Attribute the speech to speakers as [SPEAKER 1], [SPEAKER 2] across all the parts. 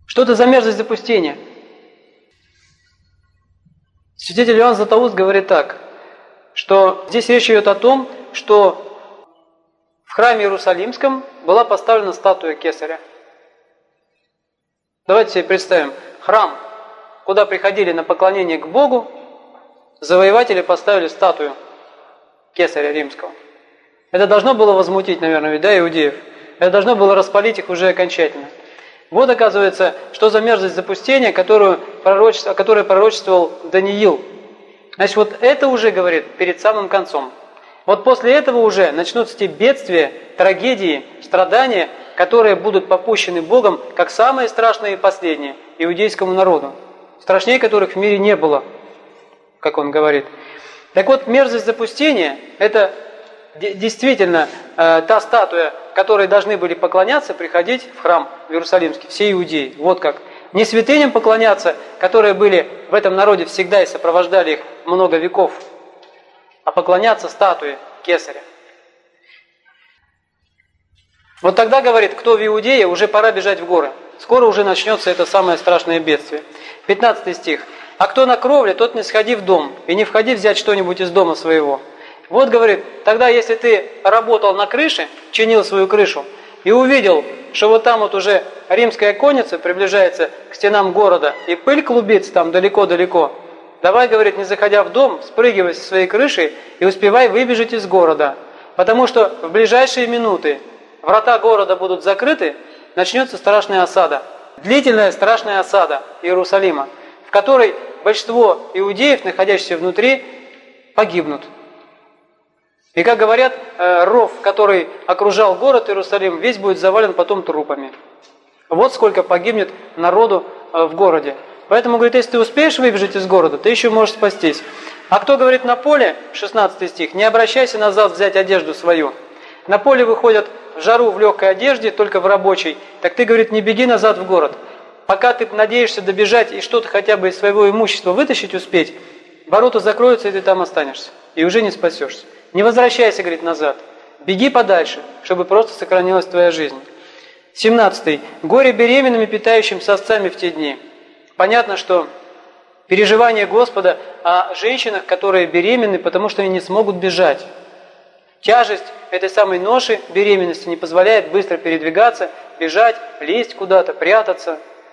[SPEAKER 1] Что это за мерзость запустения? Святитель Иоанн Златоуст говорит так, что здесь речь идет о том, что в храме Иерусалимском была поставлена статуя Кесаря. Давайте себе представим, храм, куда приходили на поклонение к Богу, завоеватели поставили статую Кесаря Римского. Это должно было возмутить, наверное, ведь, да, иудеев. Это должно было распалить их уже окончательно. Вот, оказывается, что за мерзость запустения, о которой пророчествовал Даниил. Значит, вот это уже, говорит, перед самым концом. Вот после этого уже начнутся те бедствия, трагедии, страдания, которые будут попущены Богом, как самые страшные и последние иудейскому народу, страшнее которых в мире не было, как он говорит. Так вот, мерзость запустения – это действительно та статуя, которой должны были поклоняться, приходить в храм в Иерусалимский, все иудеи. Вот как. Не святыням поклоняться, которые были в этом народе всегда и сопровождали их много веков, а поклоняться статуе Кесаря. Вот тогда, говорит, кто в Иудее, уже пора бежать в горы. Скоро уже начнется это самое страшное бедствие. 15 стих. «А кто на кровле, тот не сходи в дом, и не входи взять что-нибудь из дома своего». Вот, говорит, тогда, если ты работал на крыше, чинил свою крышу, и увидел, что вот там вот уже римская конница приближается к стенам города, и пыль клубится там далеко-далеко, давай, говорит, не заходя в дом, спрыгивай со своей крыши и успевай выбежать из города. Потому что в ближайшие минуты врата города будут закрыты, начнется страшная осада. Длительная страшная осада Иерусалима, в которой большинство иудеев, находящихся внутри, погибнут. И, как говорят, ров, который окружал город Иерусалим, весь будет завален потом трупами. Вот сколько погибнет народу в городе. Поэтому, говорит, если ты успеешь выбежать из города, ты еще можешь спастись. А кто, говорит, на поле, 16 стих, не обращайся назад взять одежду свою. На поле выходят в жару в легкой одежде, только в рабочей. Так ты, говорит, не беги назад в город. Пока ты надеешься добежать и что-то хотя бы из своего имущества вытащить успеть, ворота закроются, и ты там останешься. И уже не спасешься. Не возвращайся, говорит, назад. Беги подальше, чтобы просто сохранилась твоя жизнь. 17. Горе беременным и питающим сосцами в те дни. Понятно, что переживание Господа о женщинах, которые беременны, потому что они не смогут бежать. Тяжесть этой самой ноши беременности не позволяет быстро передвигаться, бежать, лезть куда-то, прятаться.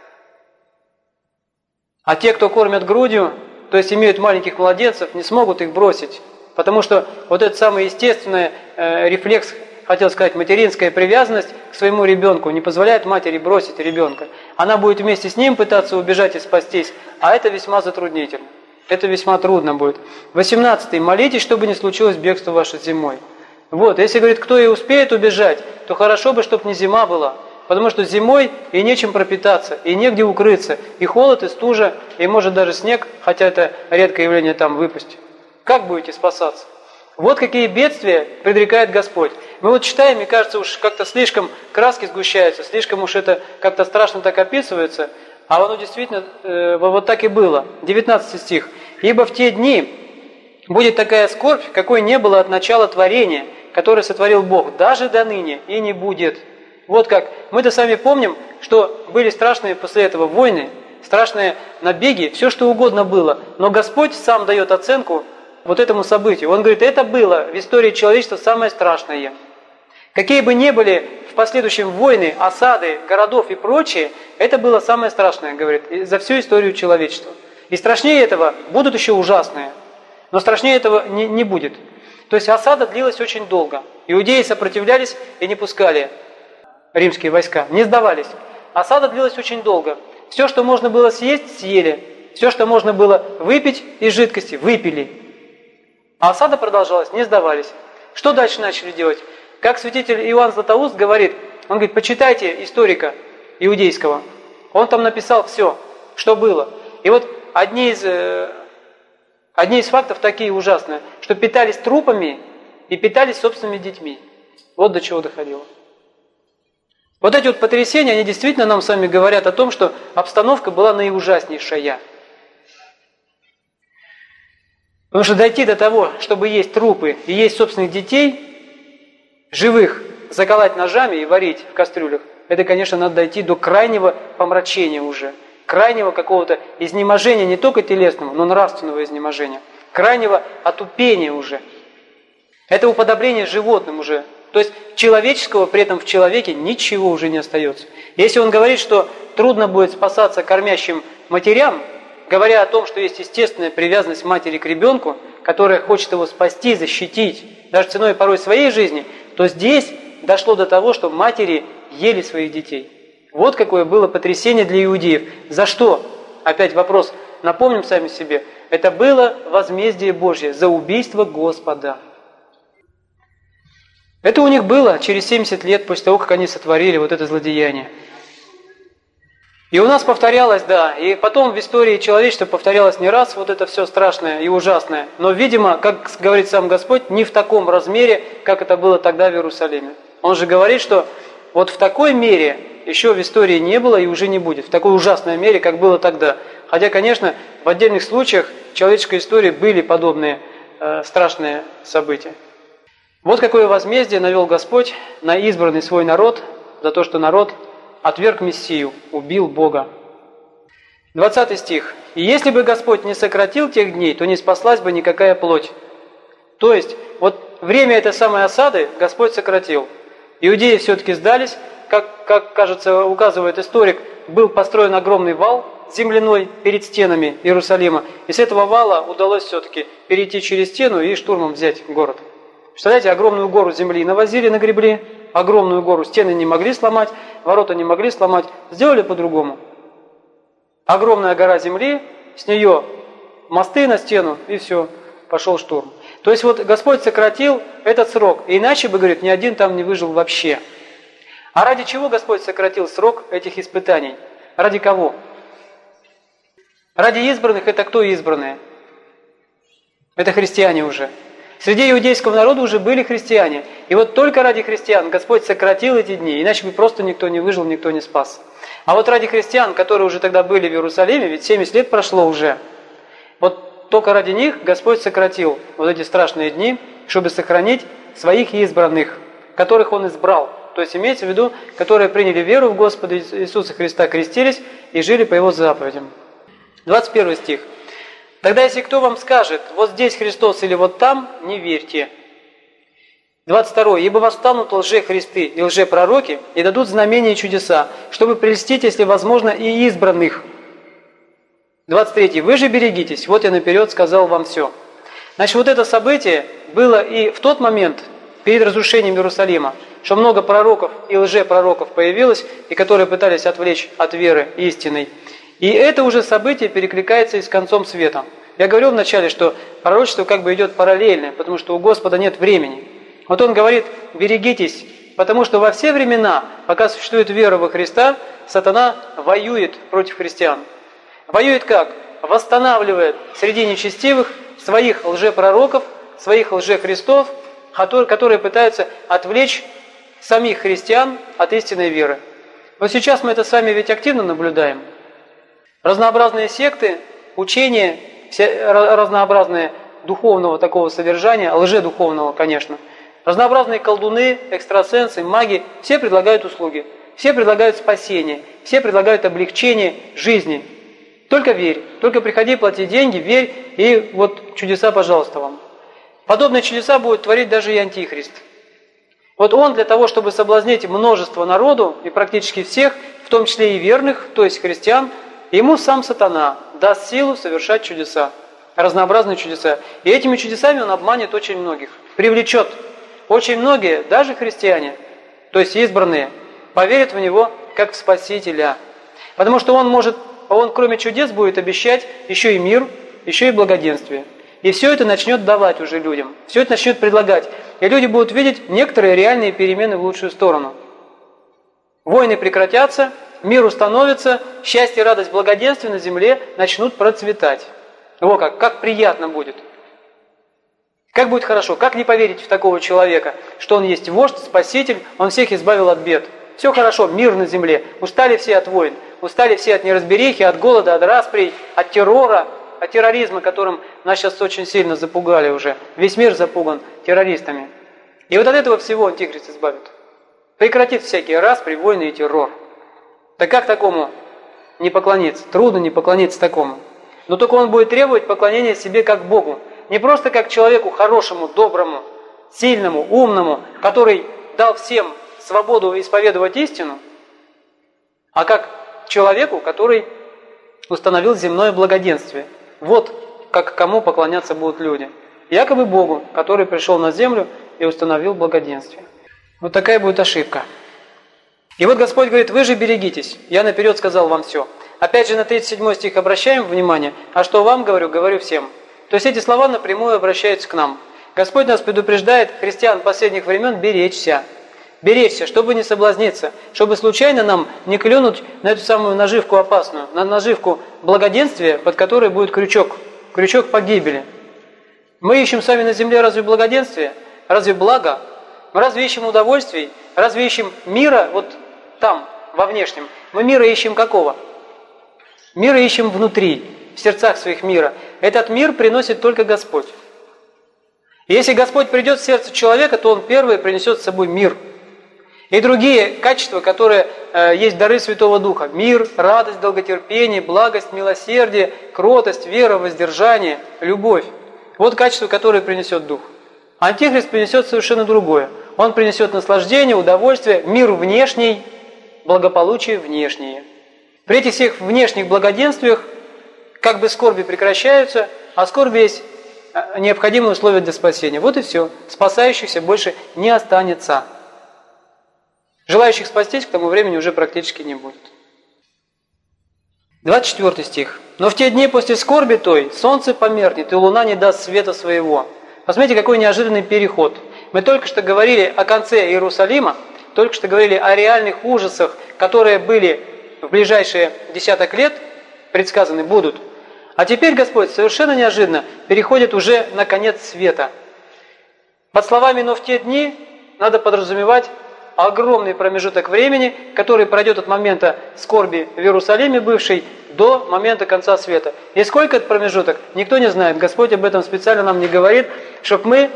[SPEAKER 1] А те, кто кормят грудью, то есть имеют маленьких младенцев, не смогут их бросить. Потому что вот этот самый естественный рефлекс, хотел сказать, материнская привязанность к своему ребенку не позволяет матери бросить ребенка. Она будет вместе с ним пытаться убежать и спастись, а это весьма затруднительно. Это весьма трудно будет. 18. Молитесь, чтобы не случилось бегство ваше зимой. Вот, если, говорит, кто и успеет убежать, то хорошо бы, чтобы не зима была. Потому что зимой и нечем пропитаться, и негде укрыться, и холод, и стужа, и может даже снег, хотя это редкое явление там выпустить. Как будете спасаться? Вот какие бедствия предрекает Господь. Мы вот читаем, и кажется, уж как-то слишком краски сгущаются, слишком уж это как-то страшно так описывается, а оно действительно вот так и было. 19 стих. «Ибо в те дни будет такая скорбь, какой не было от начала творения, которое сотворил Бог, даже до ныне, и не будет». Вот как. Мы-то сами помним, что были страшные после этого войны, страшные набеги, все что угодно было, но Господь сам дает оценку вот этому событию. Он говорит, это было в истории человечества самое страшное. Какие бы ни были в последующем войны, осады, городов и прочее, это было самое страшное, говорит, за всю историю человечества. И страшнее этого будут еще ужасные, но страшнее этого не будет. То есть осада длилась очень долго. Иудеи сопротивлялись и не пускали римские войска, не сдавались. Осада длилась очень долго. Все, что можно было съесть, съели. Все, что можно было выпить из жидкости, выпили. А осада продолжалась, не сдавались. Что дальше начали делать? Как святитель Иоанн Златоуст говорит, он говорит, почитайте историка иудейского. Он там написал все, что было. И вот одни из фактов такие ужасные, что питались трупами и питались собственными детьми. Вот до чего доходило. Вот эти вот потрясения, они действительно нам с вами говорят о том, что обстановка была наиужаснейшая. Потому что дойти до того, чтобы есть трупы и есть собственных детей, живых, заколоть ножами и варить в кастрюлях, это, конечно, надо дойти до крайнего помрачения уже, крайнего какого-то изнеможения, не только телесного, но нравственного изнеможения, крайнего отупения уже. Это уподобление животным уже. То есть человеческого при этом в человеке ничего уже не остается. Если он говорит, что трудно будет спасаться кормящим матерям, говоря о том, что есть естественная привязанность матери к ребенку, которая хочет его спасти, защитить, даже ценой порой своей жизни, то здесь дошло до того, что матери ели своих детей. Вот какое было потрясение для иудеев. За что? Опять вопрос, напомним сами себе. Это было возмездие Божье за убийство Господа. Это у них было через 70 лет после того, как они сотворили вот это злодеяние. И у нас повторялось, да, и потом в истории человечества повторялось не раз вот это все страшное и ужасное, но, видимо, как говорит сам Господь, не в таком размере, как это было тогда в Иерусалиме. Он же говорит, что вот в такой мере еще в истории не было и уже не будет, в такой ужасной мере, как было тогда. Хотя, конечно, в отдельных случаях в человеческой истории были подобные страшные события. Вот какое возмездие навел Господь на избранный свой народ за то, что народ отверг Мессию, убил Бога. 20 стих. «И если бы Господь не сократил тех дней, то не спаслась бы никакая плоть». То есть, вот время этой самой осады Господь сократил. Иудеи все-таки сдались, как кажется, указывает историк, был построен огромный вал земляной перед стенами Иерусалима, и с этого вала удалось все-таки перейти через стену и штурмом взять город. Представляете, огромную гору земли навозили, нагребли, огромную гору, стены не могли сломать, ворота не могли сломать, сделали по-другому. Огромная гора земли, с нее мосты на стену, и все, пошел штурм. То есть вот Господь сократил этот срок, и иначе бы, говорит, ни один там не выжил вообще. А ради чего Господь сократил срок этих испытаний? Ради кого? Ради избранных. Это кто избранные? Это христиане уже. Среди иудейского народа уже были христиане. И вот только ради христиан Господь сократил эти дни, иначе бы просто никто не выжил, никто не спас. А вот ради христиан, которые уже тогда были в Иерусалиме, ведь 70 лет прошло уже, вот только ради них Господь сократил вот эти страшные дни, чтобы сохранить своих избранных, которых Он избрал. То есть имеется в виду, которые приняли веру в Господа Иисуса Христа, крестились и жили по Его заповедям. 21 стих. «Тогда, если кто вам скажет, вот здесь Христос или вот там, не верьте». 22. «Ибо восстанут лжехристы и лжепророки, и дадут знамения и чудеса, чтобы прельстить, если возможно, и избранных». 23. «Вы же берегитесь, вот я наперед сказал вам все». Значит, вот это событие было и в тот момент, перед разрушением Иерусалима, что много пророков и лжепророков появилось, и которые пытались отвлечь от веры истинной. И это уже событие перекликается и с концом света. Я говорил вначале, что пророчество как бы идет параллельно, потому что у Господа нет времени. Вот Он говорит, берегитесь, потому что во все времена, пока существует вера во Христа, сатана воюет против христиан. Воюет как? Восстанавливает среди нечестивых своих лжепророков, своих лжехристов, которые пытаются отвлечь самих христиан от истинной веры. Вот сейчас мы это с вами ведь активно наблюдаем. Разнообразные секты, учения, все разнообразные духовного такого содержания, лжедуховного, конечно. Разнообразные колдуны, экстрасенсы, маги, все предлагают услуги, все предлагают спасение, все предлагают облегчение жизни. Только верь, только приходи, плати деньги, верь, и вот чудеса, пожалуйста, вам. Подобные чудеса будет творить даже и Антихрист. Вот он для того, чтобы соблазнить множество народу, и практически всех, в том числе и верных, то есть христиан, ему сам сатана даст силу совершать чудеса, разнообразные чудеса. И этими чудесами он обманет очень многих, привлечет. Очень многие, даже христиане, то есть избранные, поверят в него как в Спасителя. Потому что он кроме чудес будет обещать еще и мир, еще и благоденствие. И все это начнет давать уже людям, все это начнет предлагать. И люди будут видеть некоторые реальные перемены в лучшую сторону. Войны прекратятся, мир установится, счастье, радость, благоденствие на земле начнут процветать. Во как приятно будет. Как будет хорошо, как не поверить в такого человека, что он есть вождь, спаситель, он всех избавил от бед. Все хорошо, мир на земле, устали все от войн, устали все от неразберихи, от голода, от расприй, от террора, от терроризма, которым нас сейчас очень сильно запугали уже. Весь мир запуган террористами. И вот от этого всего Антихрист избавит. Прекратит всякие распри, войны и террор. Так как такому не поклониться? Трудно не поклониться такому. Но только он будет требовать поклонения себе как Богу. Не просто как человеку хорошему, доброму, сильному, умному, который дал всем свободу исповедовать истину, а как человеку, который установил земное благоденствие. Вот как кому поклоняться будут люди. Якобы Богу, который пришел на землю и установил благоденствие. Вот такая будет ошибка. И вот Господь говорит: вы же берегитесь, я наперед сказал вам все. Опять же на 37 стих обращаем внимание, а что вам говорю, говорю всем. То есть эти слова напрямую обращаются к нам. Господь нас предупреждает, христиан последних времен, беречься. Беречься, чтобы не соблазниться, чтобы случайно нам не клюнуть на эту самую наживку опасную, на наживку благоденствия, под которой будет крючок погибели. Мы ищем с вами на земле разве благоденствие, разве благо? Мы разве ищем удовольствий, разве ищем мира вот там, во внешнем? Мы мира ищем какого? Мира ищем внутри, в сердцах своих мира. Этот мир приносит только Господь. И если Господь придет в сердце человека, то Он первый принесет с собой мир. И другие качества, которые есть дары Святого Духа. Мир, радость, долготерпение, благость, милосердие, кротость, вера, воздержание, любовь. Вот качества, которые принесет Дух. Антихрист принесет совершенно другое. Он принесет наслаждение, удовольствие, мир внешний, благополучие внешнее. При этих всех внешних благоденствиях как бы скорби прекращаются, а скорби есть необходимые условия для спасения. Вот и все. Спасающихся больше не останется. Желающих спастись к тому времени уже практически не будет. 24 стих. «Но в те дни после скорби той солнце померкнет, и луна не даст света своего». Посмотрите, какой неожиданный переход. Мы только что говорили о конце Иерусалима, только что говорили о реальных ужасах, которые были в ближайшие десяток лет, предсказаны будут. А теперь Господь совершенно неожиданно переходит уже на конец света. Под словами «но в те дни» надо подразумевать огромный промежуток времени, который пройдет от момента скорби в Иерусалиме бывшей до момента конца света. И сколько этот промежуток, никто не знает. Господь об этом специально нам не говорит, чтобы мы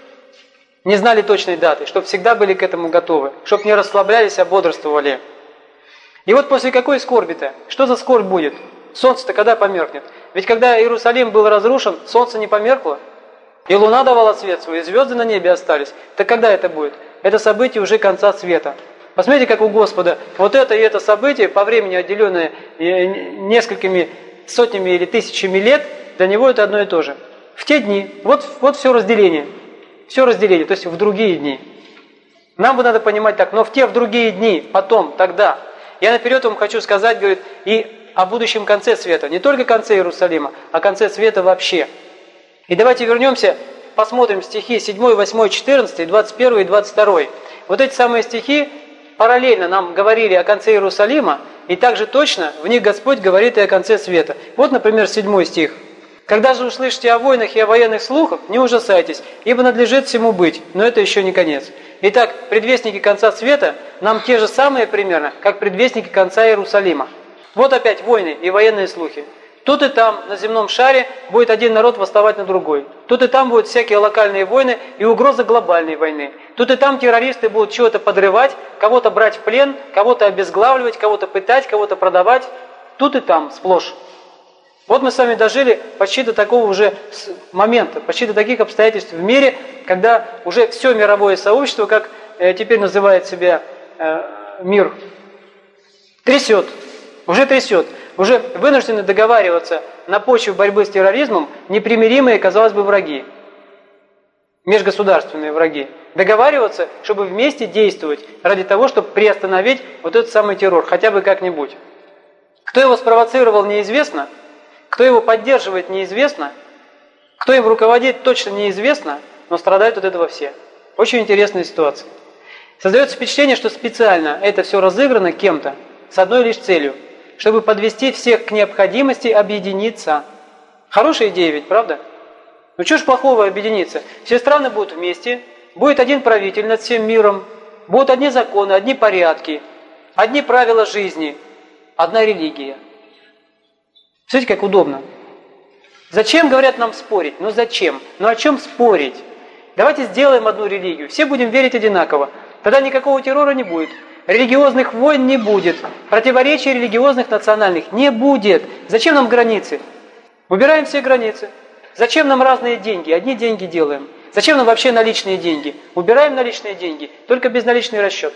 [SPEAKER 1] не знали точной даты, чтобы всегда были к этому готовы, чтобы не расслаблялись, а бодрствовали. И вот после какой скорби-то? Что за скорбь будет? Солнце-то когда померкнет? Ведь когда Иерусалим был разрушен, солнце не померкло, и луна давала свет свой, и звезды на небе остались. Так когда это будет? Это событие уже конца света. Посмотрите, как у Господа вот это и это событие, по времени отделенное несколькими сотнями или тысячами лет, для Него это одно и то же. В те дни, вот все разделение. Все разделение, то есть в другие дни. Нам бы надо понимать так, но в другие дни, потом, тогда. Я наперед вам хочу сказать, говорит, и о будущем конце света. Не только конце Иерусалима, а конце света вообще. И давайте вернемся, посмотрим стихи 7, 8, 14, 21 и 22. Вот эти самые стихи параллельно нам говорили о конце Иерусалима, и также точно в них Господь говорит и о конце света. Вот, например, 7 стих. «Когда же услышите о войнах и о военных слухах, не ужасайтесь, ибо надлежит всему быть, но это еще не конец». Итак, предвестники конца света нам те же самые примерно, как предвестники конца Иерусалима. Вот опять войны и военные слухи. Тут и там, на земном шаре, будет один народ восставать на другой. Тут и там будут всякие локальные войны и угроза глобальной войны. Тут и там террористы будут чего-то подрывать, кого-то брать в плен, кого-то обезглавливать, кого-то пытать, кого-то продавать. Тут и там, сплошь. Вот мы с вами дожили почти до такого уже момента, почти до таких обстоятельств в мире, когда уже все мировое сообщество, как теперь называет себя мир, трясет, уже вынуждены договариваться на почве борьбы с терроризмом непримиримые, казалось бы, враги, межгосударственные враги. Договариваться, чтобы вместе действовать ради того, чтобы приостановить вот этот самый террор, хотя бы как-нибудь. Кто его спровоцировал, неизвестно. Кто его поддерживает, неизвестно. Кто им руководит, точно неизвестно, но страдают от этого все. Очень интересная ситуация. Создается впечатление, что специально это все разыграно кем-то с одной лишь целью, чтобы подвести всех к необходимости объединиться. Хорошая идея ведь, правда? Ну что ж плохого объединиться? Все страны будут вместе, будет один правитель над всем миром, будут одни законы, одни порядки, одни правила жизни, одна религия. Смотрите, как удобно. Зачем, говорят, нам спорить? Ну зачем? Ну о чем спорить? Давайте сделаем одну религию. Все будем верить одинаково. Тогда никакого террора не будет. Религиозных войн не будет. Противоречий религиозных, национальных не будет. Зачем нам границы? Убираем все границы. Зачем нам разные деньги? Одни деньги делаем. Зачем нам вообще наличные деньги? Убираем наличные деньги, только безналичный расчет.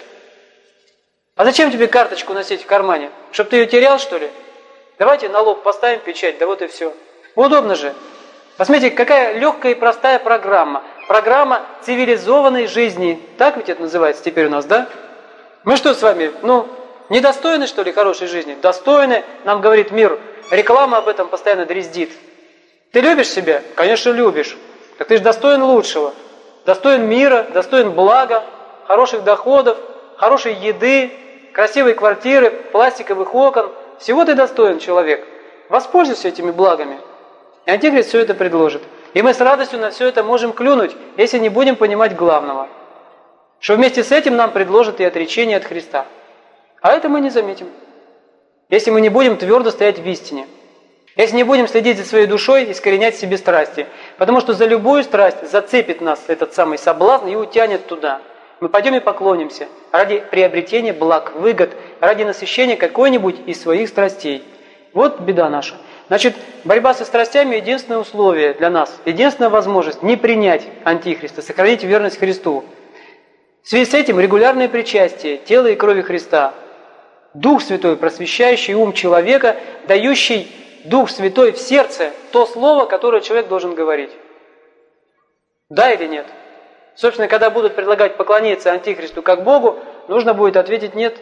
[SPEAKER 1] А зачем тебе карточку носить в кармане? Чтоб ты ее терял, что ли? Давайте на лоб поставим печать, да вот и все. Удобно же. Посмотрите, какая легкая и простая программа. Программа цивилизованной жизни. Так ведь это называется теперь у нас, да? Мы что с вами, недостойны, что ли, хорошей жизни? Достойны, нам говорит мир. Реклама об этом постоянно дрездит. Ты любишь себя? Конечно, любишь. Так ты же достоин лучшего. Достоин мира, достоин блага, хороших доходов, хорошей еды, красивой квартиры, пластиковых окон. Всего ты достоин, человек. Воспользуйся этими благами. И Антихрист все это предложит. И мы с радостью на все это можем клюнуть, если не будем понимать главного. Что вместе с этим нам предложат и отречение от Христа. А это мы не заметим. Если мы не будем твердо стоять в истине. Если не будем следить за своей душой и искоренять в себе страсти. Потому что за любую страсть зацепит нас этот самый соблазн и утянет туда. Мы пойдем и поклонимся ради приобретения благ, выгод, ради насыщения какой-нибудь из своих страстей. Вот беда наша. Значит, борьба со страстями – единственное условие для нас, единственная возможность не принять Антихриста, сохранить верность Христу. В связи с этим регулярное причастие тела и крови Христа, Дух Святой, просвещающий ум человека, дающий Дух Святой в сердце то слово, которое человек должен говорить. Да или нет? Собственно, когда будут предлагать поклониться Антихристу как Богу, нужно будет ответить нет.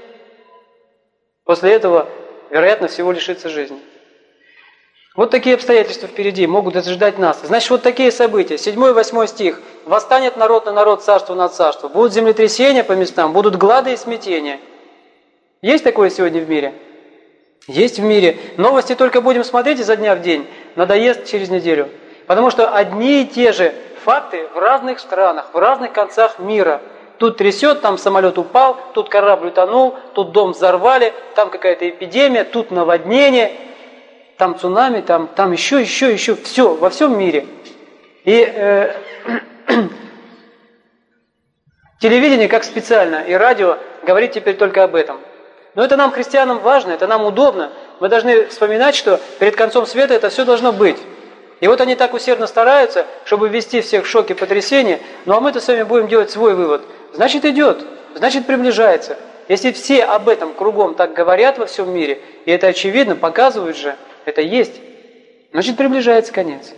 [SPEAKER 1] После этого, вероятно, всего лишится жизни. Вот такие обстоятельства впереди могут ожидать нас. Значит, вот такие события. 7-8 стих. «Восстанет народ на народ, царство на царство. Будут землетрясения по местам, будут глады и смятения». Есть такое сегодня в мире? Есть в мире. Новости только будем смотреть изо дня в день. Надоест через неделю. Потому что одни и те же факты в разных странах, в разных концах мира. Тут трясет, там самолет упал, тут корабль утонул, тут дом взорвали, там какая-то эпидемия, тут наводнение, там цунами, там еще. Все, во всем мире. И телевидение как специально, и радио говорит теперь только об этом. Но это нам, христианам, важно, это нам удобно. Мы должны вспоминать, что перед концом света это все должно быть. И вот они так усердно стараются, чтобы ввести всех в шок и потрясение, ну а мы-то с вами будем делать свой вывод. Значит, идет, значит, приближается. Если все об этом кругом так говорят во всем мире, и это очевидно, показывают же, это есть, значит, приближается конец.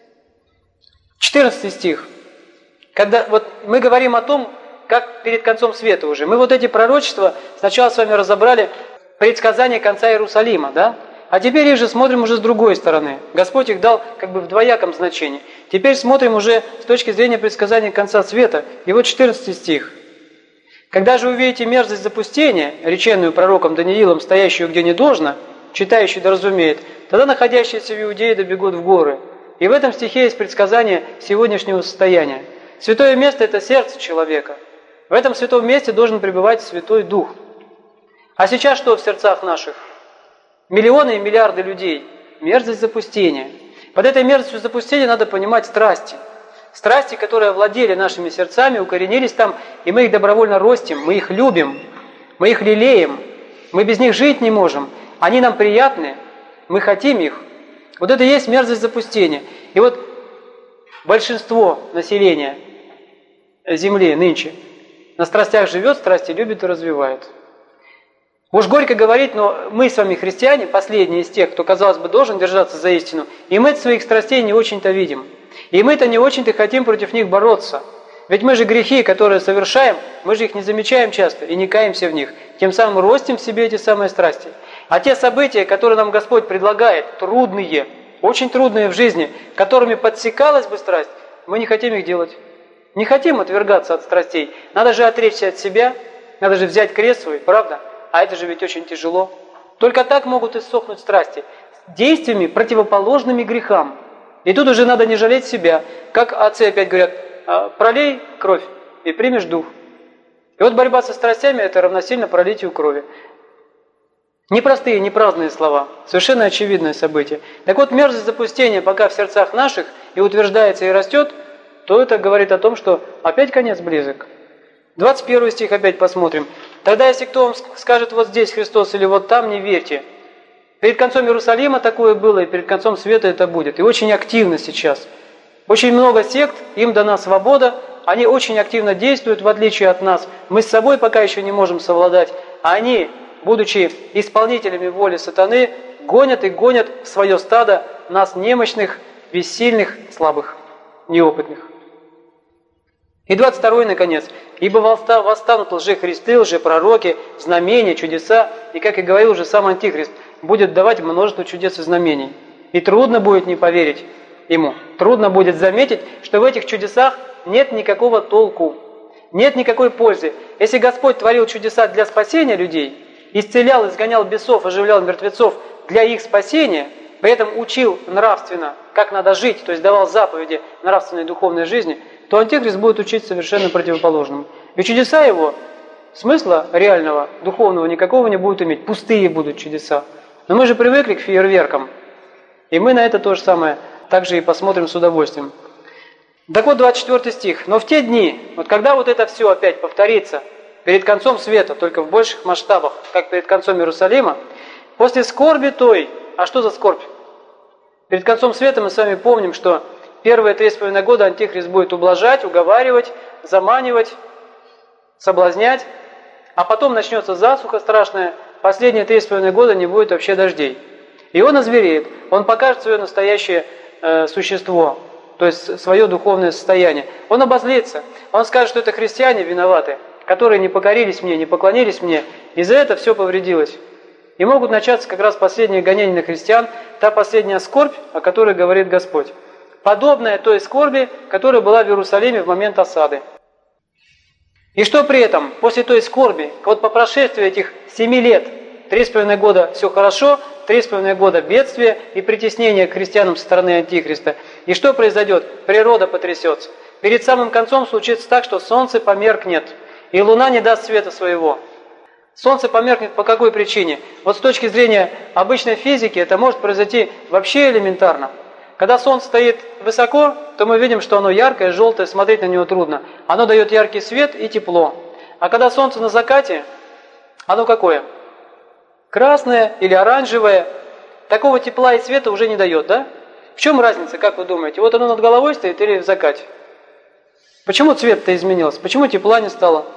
[SPEAKER 1] 14 стих. Когда вот мы говорим о том, как перед концом света уже. Мы вот эти пророчества сначала с вами разобрали, предсказания конца Иерусалима, да? А теперь их же смотрим уже с другой стороны. Господь их дал как бы в двояком значении. Теперь смотрим уже с точки зрения предсказания конца света. И вот 14 стих. «Когда же увидите мерзость запустения, реченную пророком Даниилом, стоящую где не должно, читающий да разумеет, тогда находящиеся в Иудее добегут в горы». И в этом стихе есть предсказание сегодняшнего состояния. Святое место – это сердце человека. В этом святом месте должен пребывать Святой Дух. А сейчас что в сердцах наших? Миллионы и миллиарды людей. Мерзость запустения. Под этой мерзостью запустения надо понимать страсти. Страсти, которые овладели нашими сердцами, укоренились там, и мы их добровольно ростим, мы их любим, мы их лелеем, мы без них жить не можем. Они нам приятны, мы хотим их. Вот это и есть мерзость запустения. И вот большинство населения Земли нынче на страстях живет, страсти любит и развивает. Уж горько говорить, но мы с вами, христиане, последние из тех, кто, казалось бы, должен держаться за истину, и мы своих страстей не очень-то видим. И мы-то не очень-то хотим против них бороться. Ведь мы же грехи, которые совершаем, мы же их не замечаем часто и не каемся в них. Тем самым ростим в себе эти самые страсти. А те события, которые нам Господь предлагает, трудные, очень трудные в жизни, которыми подсекалась бы страсть, мы не хотим их делать. Не хотим отвергаться от страстей. Надо же отречься от себя, надо же взять крест свой, правда? А это же ведь очень тяжело. Только так могут иссохнуть страсти. Действиями, противоположными грехам. И тут уже надо не жалеть себя. Как отцы опять говорят, пролей кровь и примешь дух. И вот борьба со страстями – это равносильно пролитию крови. Непростые, не праздные слова. Совершенно очевидное событие. Так вот, мерзость запустения пока в сердцах наших и утверждается, и растет, то это говорит о том, что опять конец близок. 21 стих опять посмотрим. «Тогда, если кто вам скажет вот здесь Христос или вот там, не верьте». Перед концом Иерусалима такое было, и перед концом света это будет. И очень активно сейчас. Очень много сект, им дана свобода, они очень активно действуют, в отличие от нас. Мы с собой пока еще не можем совладать, а они, будучи исполнителями воли сатаны, гонят и гонят в свое стадо нас немощных, бессильных, слабых, неопытных. И 22 наконец. «Ибо восстанут лжехристы, лжепророки, знамения, чудеса, и, как и говорил уже сам Антихрист, будет давать множество чудес и знамений. И трудно будет не поверить ему. Трудно будет заметить, что в этих чудесах нет никакого толку, нет никакой пользы. Если Господь творил чудеса для спасения людей, исцелял, изгонял бесов, оживлял мертвецов для их спасения, при этом учил нравственно, как надо жить, то есть давал заповеди нравственной и духовной жизни, то Антихрист будет учить совершенно противоположному. И чудеса его, смысла реального, духовного никакого не будут иметь, пустые будут чудеса. Но мы же привыкли к фейерверкам, и мы на это то же самое также и посмотрим с удовольствием. Так вот, 24 стих. «Но в те дни, вот когда вот это все опять повторится, перед концом света, только в больших масштабах, как перед концом Иерусалима, после скорби той». А что за скорбь? Перед концом света мы с вами помним, что первые 3,5 года Антихрист будет ублажать, уговаривать, заманивать, соблазнять, а потом начнется засуха страшная, последние 3,5 года не будет вообще дождей. И он озвереет, он покажет свое настоящее существо, то есть свое духовное состояние. Он обозлится, он скажет, что это христиане виноваты, которые не покорились мне, не поклонились мне, и за это все повредилось. И могут начаться как раз последние гонения на христиан, та последняя скорбь, о которой говорит Господь. Подобная той скорби, которая была в Иерусалиме в момент осады. И что при этом, после той скорби, вот по прошествии этих 7 лет, 3,5 года все хорошо, 3,5 года бедствия и притеснения к христианам со стороны Антихриста. И что произойдет? Природа потрясется. Перед самым концом случится так, что солнце померкнет, и луна не даст света своего. Солнце померкнет по какой причине? Вот с точки зрения обычной физики это может произойти вообще элементарно. Когда солнце стоит высоко, то мы видим, что оно яркое, желтое, смотреть на него трудно. Оно дает яркий свет и тепло. А когда солнце на закате, оно какое? Красное или оранжевое. Такого тепла и света уже не дает, да? В чем разница, как вы думаете? Вот оно над головой стоит или в закате? Почему цвет-то изменился? Почему тепла не стало?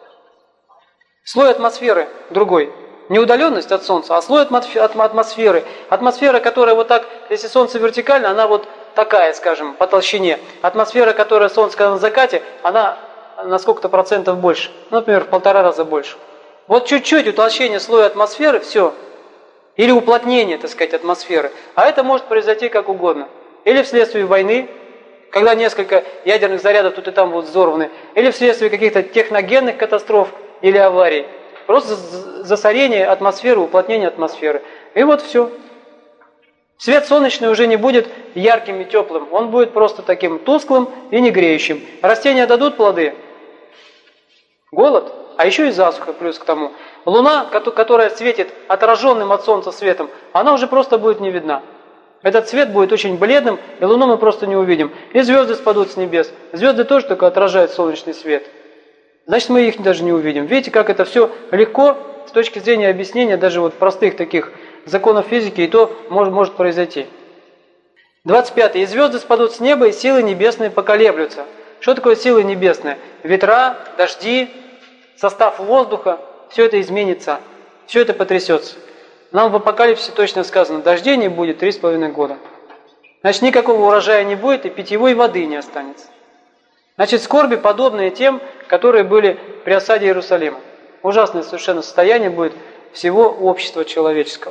[SPEAKER 1] Слой атмосферы другой. Не удаленность от Солнца, а слой атмосферы. Атмосфера, которая вот так, если Солнце вертикально, она вот такая, скажем, по толщине. Атмосфера, которая Солнце, когда на закате, она на сколько-то процентов больше. Ну, например, в 1,5 раза больше. Вот чуть-чуть утолщение слоя атмосферы, все. Или уплотнение, так сказать, атмосферы. А это может произойти как угодно. Или вследствие войны, когда несколько ядерных зарядов тут и там будут взорваны. Или вследствие каких-то техногенных катастроф или аварий. Просто засорение атмосферы, уплотнение атмосферы. И вот все. Свет солнечный уже не будет ярким и теплым. Он будет просто таким тусклым и не греющим. Растения дадут плоды. Голод, а еще и засуха плюс к тому. Луна, которая светит отраженным от солнца светом, она уже просто будет не видна. Этот свет будет очень бледным, и луну мы просто не увидим. И звезды спадут с небес. Звезды тоже только отражают солнечный свет. Значит, мы их даже не увидим. Видите, как это все легко, с точки зрения объяснения, даже вот простых таких законов физики, и то может произойти. 25. «И звезды спадут с неба, и силы небесные поколеблются». Что такое силы небесные? Ветра, дожди, состав воздуха, все это изменится, все это потрясется. Нам в Апокалипсисе точно сказано, дождей не будет 3,5 года. Значит, никакого урожая не будет, и питьевой воды не останется. Значит, скорби подобные тем, которые были при осаде Иерусалима. Ужасное совершенно состояние будет всего общества человеческого.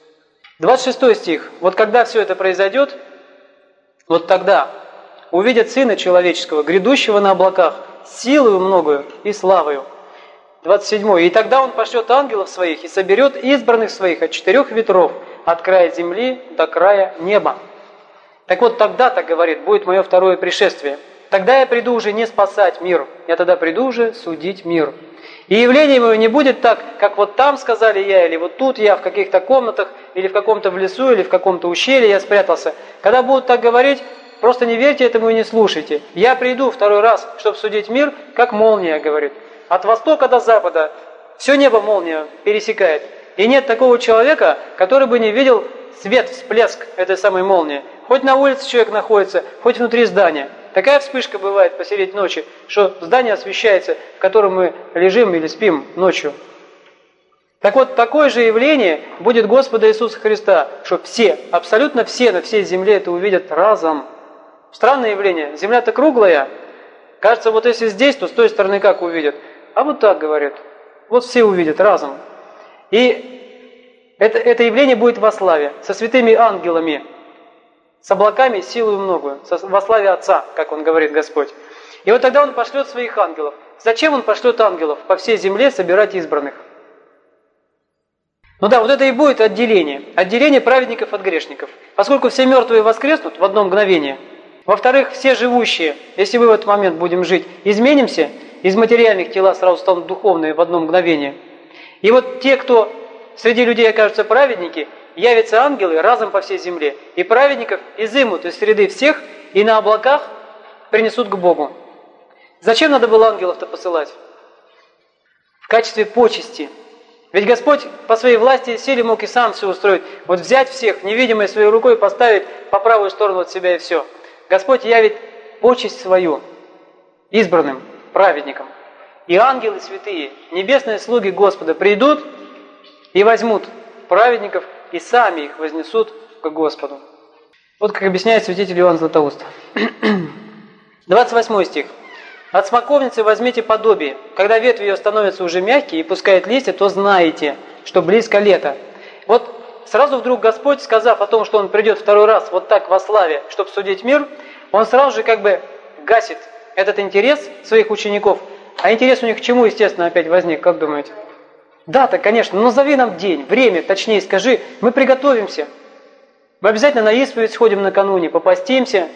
[SPEAKER 1] 26 стих. «Вот когда все это произойдет, вот тогда увидят Сына Человеческого, грядущего на облаках, силою многою и славою». 27. «И тогда Он пошлет ангелов Своих и соберет избранных Своих от 4 ветров, от края земли до края неба». Так вот, тогда, так говорит, будет мое второе пришествие. Тогда я приду уже не спасать мир, я тогда приду уже судить мир. И явление мое не будет так, как вот там сказали я, или вот тут я в каких-то комнатах, или в каком-то в лесу, или в каком-то ущелье я спрятался. Когда будут так говорить, просто не верьте этому и не слушайте. Я приду второй раз, чтобы судить мир, как молния, говорит. от востока до запада все небо молния пересекает. И нет такого человека, который бы не видел свет, всплеск этой самой молнии. Хоть на улице человек находится, хоть внутри здания. Такая вспышка бывает посреди ночи, что здание освещается, в котором мы лежим или спим ночью. Так вот, такое же явление будет Господа Иисуса Христа, что все, абсолютно все на всей земле это увидят разом. Странное явление. Земля-то круглая. Кажется, вот если здесь, то с той стороны как увидят? А вот так, говорят. Вот все увидят разом. И это явление будет во славе, со святыми ангелами, с облаками силою многую, во славе Отца, как Он говорит Господь. И вот тогда Он пошлет своих ангелов. Зачем Он пошлет ангелов? По всей земле собирать избранных. Ну да, вот это и будет отделение праведников от грешников. Поскольку все мертвые воскреснут в одно мгновение. Во-вторых, все живущие, если мы в этот момент будем жить, изменимся, из материальных тела сразу станут духовные в одно мгновение. И вот те, кто среди людей окажутся праведники, явятся ангелы разом по всей земле, и праведников изымут из среды всех, и на облаках принесут к Богу. Зачем надо было ангелов-то посылать? В качестве почести. Ведь Господь по своей власти и силе мог и сам все устроить. Вот взять всех, невидимой своей рукой, поставить по правую сторону от себя и все. Господь явит почесть свою избранным праведникам. И ангелы святые, небесные слуги Господа придут и возьмут праведников и сами их вознесут к Господу. Вот как объясняет святитель Иоанн Златоуст. 28 стих. «От смоковницы возьмите подобие. Когда ветви ее становятся уже мягкие и пускают листья, то знаете, что близко лето». Вот сразу вдруг Господь, сказав о том, что Он придет второй раз вот так во славе, чтобы судить мир, Он сразу же как бы гасит этот интерес своих учеников. А интерес у них к чему, естественно, опять возник, как думаете? Да-то, конечно, но назови нам день, время, точнее скажи, мы приготовимся. Мы обязательно на исповедь сходим накануне, попастимся,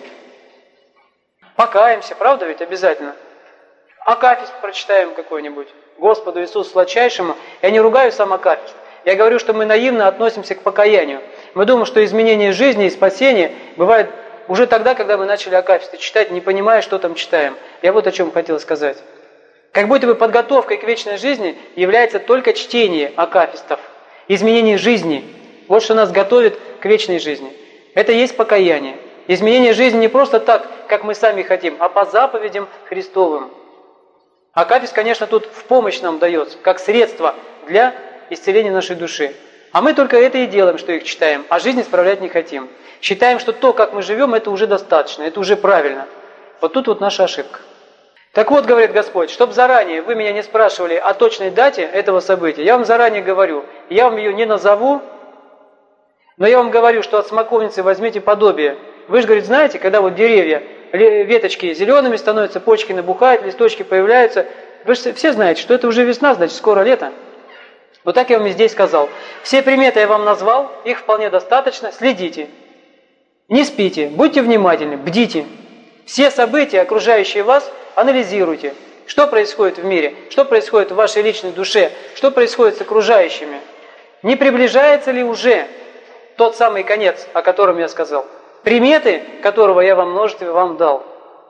[SPEAKER 1] покаемся, правда ведь обязательно? Акафист прочитаем какой-нибудь, Господу Иисусу Сладчайшему. Я не ругаю сам акафист. Я говорю, что мы наивно относимся к покаянию. Мы думаем, что изменение жизни и спасение бывает уже тогда, когда мы начали акафисты читать, не понимая, что там читаем. Я вот о чем хотел сказать. Как будто бы подготовкой к вечной жизни является только чтение акафистов, изменение жизни. Вот что нас готовит к вечной жизни. Это и есть покаяние. Изменение жизни не просто так, как мы сами хотим, а по заповедям Христовым. Акафист, конечно, тут в помощь нам дается, как средство для исцеления нашей души. А мы только это и делаем, что их читаем, а жизнь исправлять не хотим. Считаем, что то, как мы живем, это уже достаточно, это уже правильно. Вот тут вот наша ошибка. Так вот, говорит Господь, чтобы заранее вы меня не спрашивали о точной дате этого события, я вам заранее говорю, я вам ее не назову, но я вам говорю, что от смоковницы возьмите подобие. Вы же, говорит, знаете, когда вот деревья, веточки зелеными становятся, почки набухают, листочки появляются, вы же все знаете, что это уже весна, значит, скоро лето. Вот так я вам и здесь сказал. Все приметы я вам назвал, их вполне достаточно, следите. Не спите, будьте внимательны, бдите. Все события, окружающие вас, анализируйте. Что происходит в мире, что происходит в вашей личной душе, что происходит с окружающими. Не приближается ли уже тот самый конец, о котором я сказал? Приметы, которого я во множестве вам дал.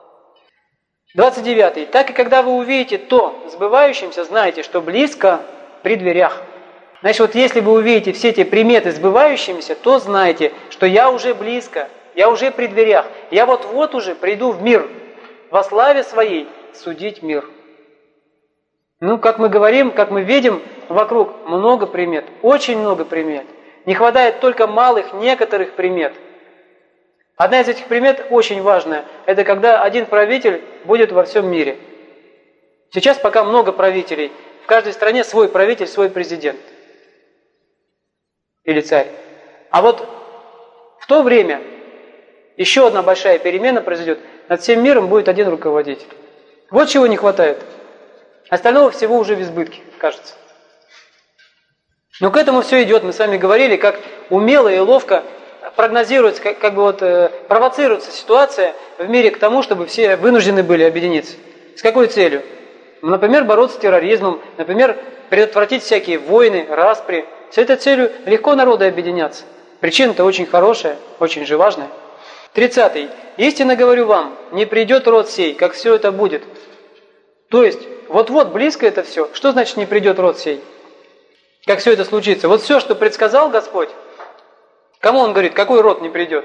[SPEAKER 1] 29. Так и когда вы увидите то сбывающимся, знайте, что близко при дверях. Значит, вот если вы увидите все эти приметы сбывающимися, то знайте, что я уже близко, я уже при дверях. Я вот-вот уже приду в мир, во славе своей судить мир. Ну, как мы говорим, как мы видим, вокруг много примет, очень много примет. Не хватает только малых некоторых примет. Одна из этих примет очень важная, это когда один правитель будет во всем мире. Сейчас пока много правителей, в каждой стране свой правитель, свой президент. Или царь. А вот в то время еще одна большая перемена произойдет. Над всем миром будет один руководитель. Вот чего не хватает. Остального всего уже в избытке, кажется. Но к этому все идет. Мы с вами говорили, как умело и ловко прогнозируется, как бы вот провоцируется ситуация в мире к тому, чтобы все вынуждены были объединиться. С какой целью? Например, бороться с терроризмом, например, предотвратить всякие войны, распри. С этой целью легко народу объединяться. Причина-то очень хорошая, очень же важная. 30. «Истинно говорю вам, не придет род сей, как все это будет». То есть, вот-вот близко это все. Что значит не придет род сей? Как все это случится? Вот все, что предсказал Господь, кому Он говорит, какой род не придет?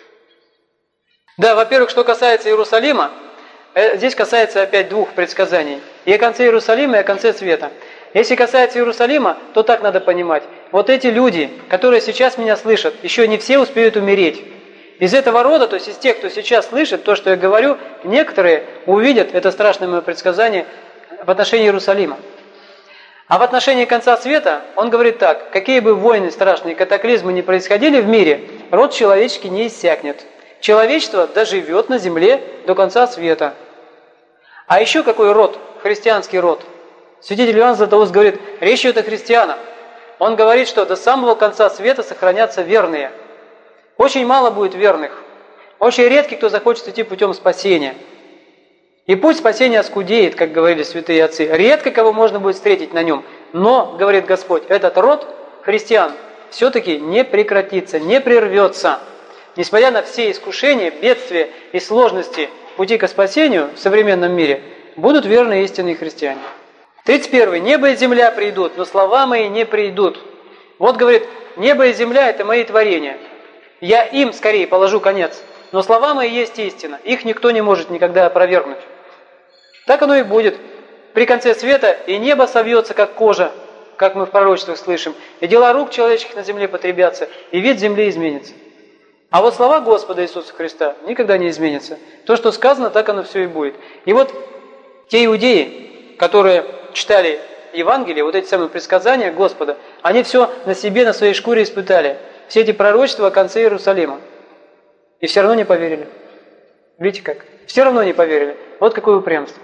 [SPEAKER 1] Да, во-первых, что касается Иерусалима, здесь касается опять двух предсказаний. И о конце Иерусалима, и о конце света. Если касается Иерусалима, то так надо понимать. Вот эти люди, которые сейчас меня слышат, еще не все успеют умереть. Из этого рода, то есть из тех, кто сейчас слышит то, что я говорю, некоторые увидят это страшное мое предсказание в отношении Иерусалима. А в отношении конца света он говорит так: какие бы войны, страшные катаклизмы ни происходили в мире, род человеческий не иссякнет. Человечество доживет на земле до конца света. А еще какой род? Христианский род. Святитель Иоанн Златоуст говорит, речь идет о христианах. Он говорит, что до самого конца света сохранятся верные. Очень мало будет верных. Очень редкий, кто захочет идти путем спасения. И путь спасения оскудеет, как говорили святые отцы. Редко кого можно будет встретить на нем. Но, говорит Господь, этот род христиан все-таки не прекратится, не прервется. Несмотря на все искушения, бедствия и сложности пути к спасению в современном мире, будут верные истинные христиане. 31. Небо и земля придут, но слова мои не придут. Вот говорит, небо и земля – это мои творения. Я им скорее положу конец. Но слова мои есть истина. Их никто не может никогда опровергнуть. Так оно и будет. При конце света и небо совьется, как кожа, как мы в пророчествах слышим, и дела рук человеческих на земле потребятся, и вид земли изменится. А вот слова Господа Иисуса Христа никогда не изменятся. То, что сказано, так оно все и будет. И вот те иудеи, которые читали Евангелие, вот эти самые предсказания Господа, они все на себе, на своей шкуре испытали. Все эти пророчества о конце Иерусалима. И все равно не поверили. Видите как? Все равно не поверили. Вот какое упрямство.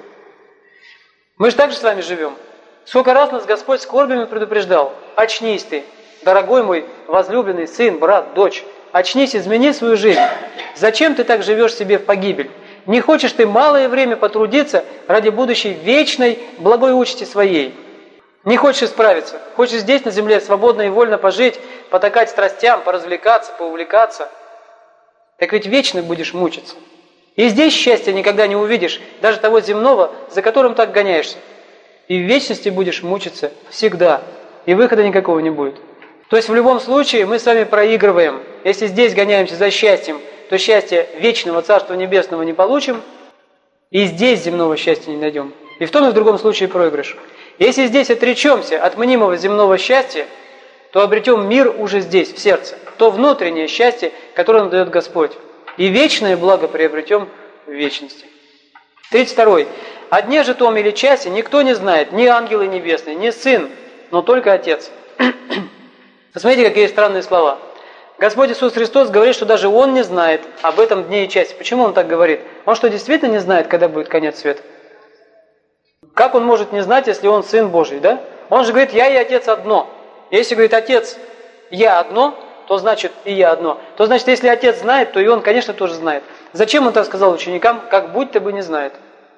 [SPEAKER 1] Мы же так же с вами живем. Сколько раз нас Господь скорбями предупреждал. Очнись ты, дорогой мой возлюбленный сын, брат, дочь. Очнись, измени свою жизнь. Зачем ты так живешь себе в погибель? Не хочешь ты малое время потрудиться ради будущей вечной благой участи своей? Не хочешь исправиться? Хочешь здесь на земле свободно и вольно пожить, потакать страстям, поразвлекаться, поувлекаться? Так ведь вечно будешь мучиться. И здесь счастья никогда не увидишь, даже того земного, за которым так гоняешься. И в вечности будешь мучиться всегда, и выхода никакого не будет. То есть в любом случае мы с вами проигрываем. Если здесь гоняемся за счастьем, то счастья вечного Царства Небесного не получим, и здесь земного счастья не найдем. И в том и в другом случае проигрыш. Если здесь отречемся от мнимого земного счастья, то обретем мир уже здесь, в сердце. То внутреннее счастье, которое нам дает Господь. И вечное благо приобретем в вечности. 32. О дне же том или часе никто не знает, ни ангелы небесные, ни Сын, но только Отец. Посмотрите, какие странные слова. Господь Иисус Христос говорит, что даже Он не знает об этом дне и часе. Почему Он так говорит? Он что, действительно не знает, когда будет конец света? Как Он может не знать, если Он Сын Божий, да? Он же говорит, я и Отец одно. Если говорит Отец, я одно, то значит и я одно. То значит, если Отец знает, то и Он, конечно, тоже знает. Зачем Он так сказал ученикам, как будто бы не знает?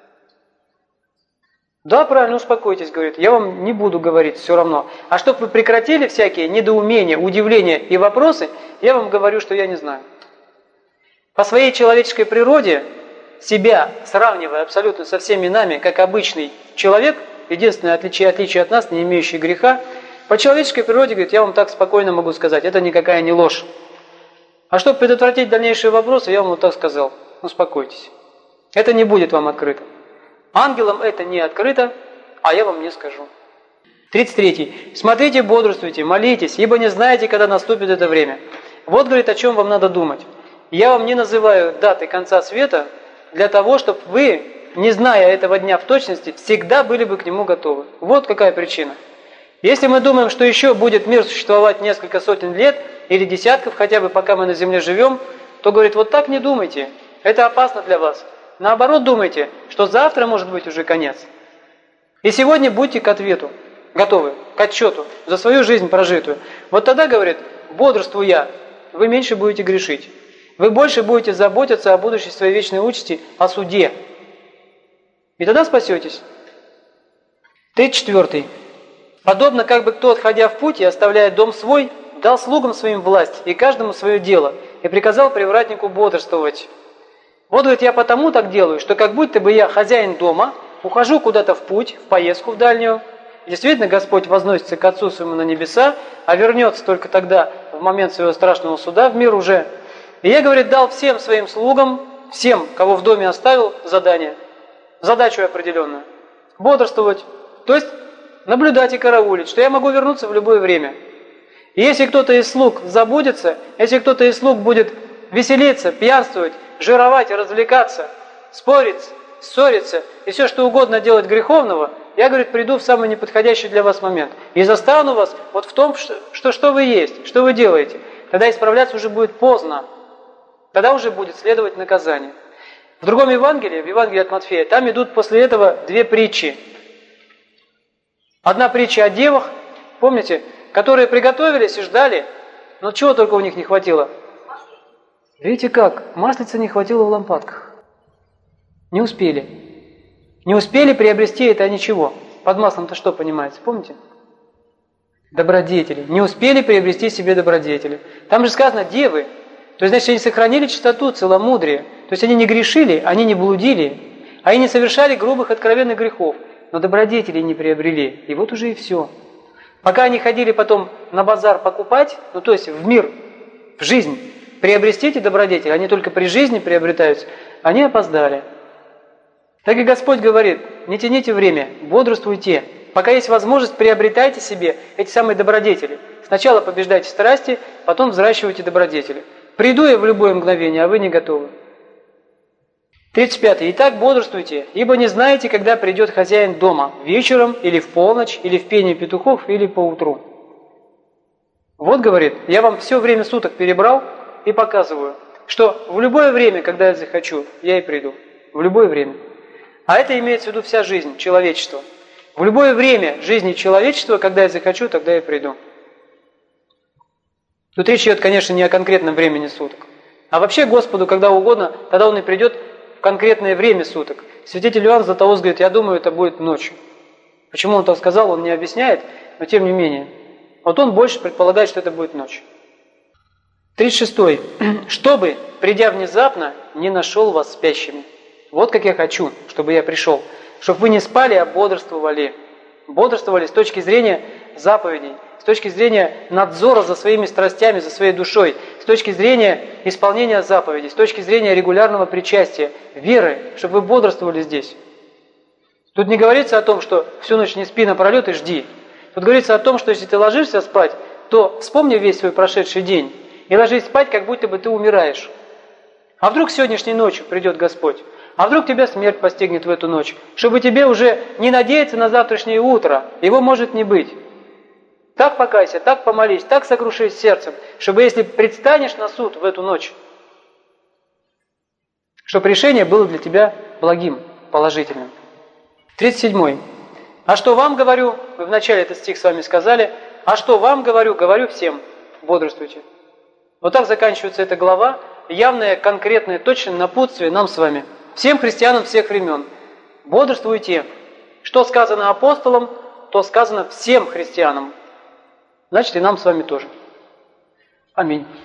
[SPEAKER 1] Да, правильно, успокойтесь, говорит, я вам не буду говорить все равно. А чтобы вы прекратили всякие недоумения, удивления и вопросы, я вам говорю, что я не знаю. По своей человеческой природе, себя сравнивая абсолютно со всеми нами, как обычный человек, единственное отличие от нас, не имеющий греха, по человеческой природе, говорит, я вам так спокойно могу сказать, это никакая не ложь. А чтобы предотвратить дальнейшие вопросы, я вам вот так сказал, успокойтесь. Это не будет вам открыто. Ангелам это не открыто, а я вам не скажу. 33. Смотрите, бодрствуйте, молитесь, ибо не знаете, когда наступит это время. Вот, говорит, о чем вам надо думать. Я вам не называю даты конца света для того, чтобы вы, не зная этого дня в точности, всегда были бы к нему готовы. Вот какая причина. Если мы думаем, что еще будет мир существовать несколько сотен лет, или десятков хотя бы, пока мы на земле живем, то, говорит, вот так не думайте. Это опасно для вас. Наоборот, думайте, что завтра может быть уже конец. И сегодня будьте к ответу, готовы, к отчету за свою жизнь прожитую. Вот тогда, говорит, бодрствуя, вы меньше будете грешить. Вы больше будете заботиться о будущей своей вечной участи, о суде. И тогда спасетесь. 34. Подобно как бы кто, отходя в путь и оставляя дом свой, дал слугам своим власть и каждому свое дело, и приказал привратнику бодрствовать. Вот, говорит, я потому так делаю, что как будто бы я хозяин дома, ухожу куда-то в путь, в поездку в дальнюю. И действительно, Господь возносится к Отцу Своему на небеса, а вернется только тогда, в момент своего страшного суда, в мир уже. И я, говорит, дал всем своим слугам, всем, кого в доме оставил, задание, задачу определенную. Бодрствовать, то есть наблюдать и караулить, что я могу вернуться в любое время. И если кто-то из слуг забудется, если кто-то из слуг будет веселиться, пьянствовать, жировать и развлекаться, спорить, ссориться и все что угодно делать греховного, я, говорит, приду в самый неподходящий для вас момент и застану вас вот в том, что вы есть, что вы делаете. Тогда исправляться уже будет поздно, тогда уже будет следовать наказание. В другом Евангелии, в Евангелии от Матфея, там идут после этого две притчи. Одна притча о девах, помните, которые приготовились и ждали, но чего только у них не хватило. Видите как? Маслица не хватило в лампадках. Не успели. Не успели приобрести это ничего. Под маслом-то что понимаете, помните? Добродетели. Не успели приобрести себе добродетели. Там же сказано девы. То есть, значит, они сохранили чистоту, целомудрие. То есть, они не грешили, они не блудили, они не совершали грубых, откровенных грехов. Но добродетели не приобрели. И вот уже и все. Пока они ходили потом на базар покупать, ну то есть в мир, в жизнь, приобрести эти добродетели, они только при жизни приобретаются, они опоздали. Так и Господь говорит, не тяните время, бодрствуйте. Пока есть возможность, приобретайте себе эти самые добродетели. Сначала побеждайте страсти, потом взращивайте добродетели. Приду я в любое мгновение, а вы не готовы. 35. Итак, бодрствуйте, ибо не знаете, когда придет хозяин дома, вечером или в полночь, или в пение петухов, или поутру. Вот, говорит, я вам все время суток перебрал и показываю, что в любое время, когда я захочу, я и приду. В любое время. А это имеется в виду вся жизнь человечества. В любое время жизни человечества, когда я захочу, тогда я приду. Тут речь идет, конечно, не о конкретном времени суток. А вообще Господу, когда угодно, тогда Он и придет в конкретное время суток. Святитель Иоанн Златоуст говорит, я думаю, это будет ночью. Почему он так сказал, он не объясняет, но тем не менее. Вот он больше предполагает, что это будет ночь. 36. Чтобы, придя внезапно, не нашел вас спящими. Вот как я хочу, чтобы я пришел. Чтобы вы не спали, а бодрствовали. Бодрствовали с точки зрения заповедей, с точки зрения надзора за своими страстями, за своей душой, с точки зрения исполнения заповедей, с точки зрения регулярного причастия, веры, чтобы вы бодрствовали здесь. Тут не говорится о том, что всю ночь не спи напролет и жди. Тут говорится о том, что если ты ложишься спать, то вспомни весь свой прошедший день и ложись спать, как будто бы ты умираешь. А вдруг сегодняшней ночью придет Господь? А вдруг тебя смерть постигнет в эту ночь? Чтобы тебе уже не надеяться на завтрашнее утро, его может не быть. Так покайся, так помолись, так сокрушись сердцем, чтобы если предстанешь на суд в эту ночь, чтобы решение было для тебя благим, положительным. 37. А что вам говорю, мы вначале этот стих с вами сказали, а что вам говорю, говорю всем, бодрствуйте. Вот так заканчивается эта глава, явное, конкретное, точное напутствие нам с вами, всем христианам всех времен. Бодрствуйте. Что сказано апостолам, то сказано всем христианам. Значит, и нам с вами тоже. Аминь.